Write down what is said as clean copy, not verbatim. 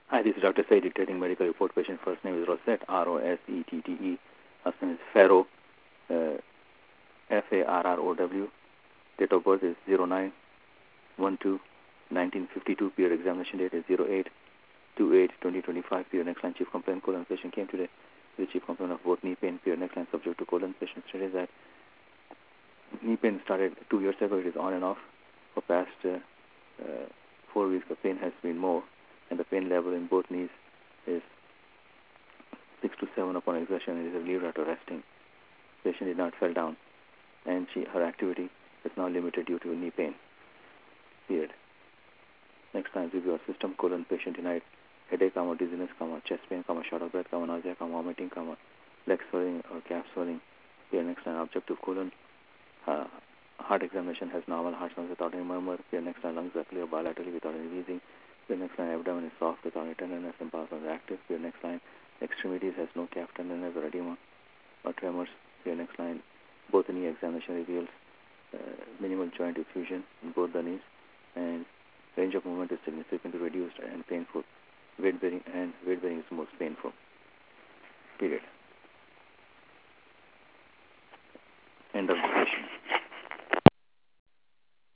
Hi, this is Dr. Said dictating medical report. Patient first name is Rosette, R-O-S-E-T-T-E. Last name is Farrow, F-A-R-R-O-W. Date of birth is 09/12/1952. Period examination date is 08/28/2025. Period next line chief complaint colon. Patient came today with chief complaint of both knee pain. Period next line subject to colon. Patient stated that knee pain started 2 years ago. It is on and off. For past 4 weeks, the pain has been more, and the pain level in both knees is 6 to 7 upon exertion and is relieved after resting. Patient did not fall down, and her activity is now limited due to knee pain. Period. Next time, review our system colon. Patient denied headache, dizziness, chest pain, short of breath, nausea, vomiting, leg swelling or calf swelling. Period. Next time, objective colon. Heart examination has normal heart sounds without any murmur. Period. Next time, lungs are clear bilaterally without any wheezing. Period. Next line, abdomen is soft without any tenderness and pulse is active. Period. Next line, extremities has no calf tenderness or edema or tremors. Period. Next line, both the knee examination reveals minimal joint effusion in both the knees, and range of movement is significantly reduced and painful. Weight bearing is most painful. Period.